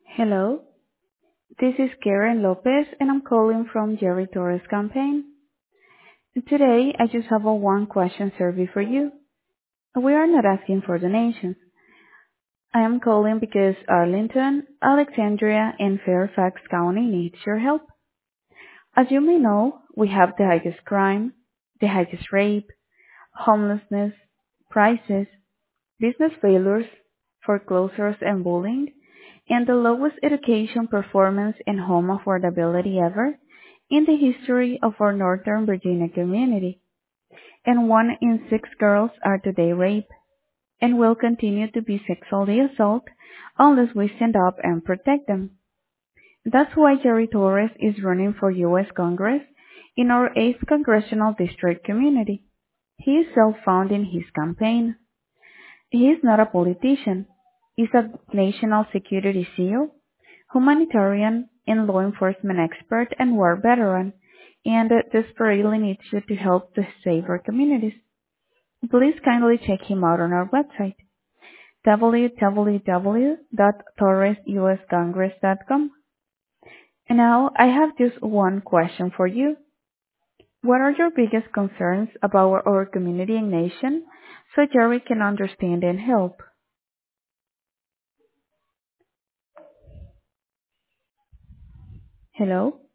Hello, this is Karen Lopez and I'm calling from Jerry Torres campaign. Today I just have a one question survey for you. We are not asking for donations. I am calling because Arlington, Alexandria, and Fairfax County needs your help. As you may know, we have the highest crime, the highest rape, homelessness, prices, business failures, foreclosures and bullying, and the lowest education performance and home affordability ever in the history of our Northern Virginia community. And 1 in 6 girls are today raped and will continue to be sexually assaulted unless we stand up and protect them. That's why Jerry Torres is running for U.S. Congress in our 8th Congressional District community. He is self-funding his campaign. He is not a politician. He's a national security SEAL, humanitarian and law enforcement expert and war veteran, and desperately needs you to help to save our communities. Please kindly check him out on our website, www.torresuscongress.com. And now I have just one question for you. What are your biggest concerns about our community and nation so Jerry can understand and help? Hello?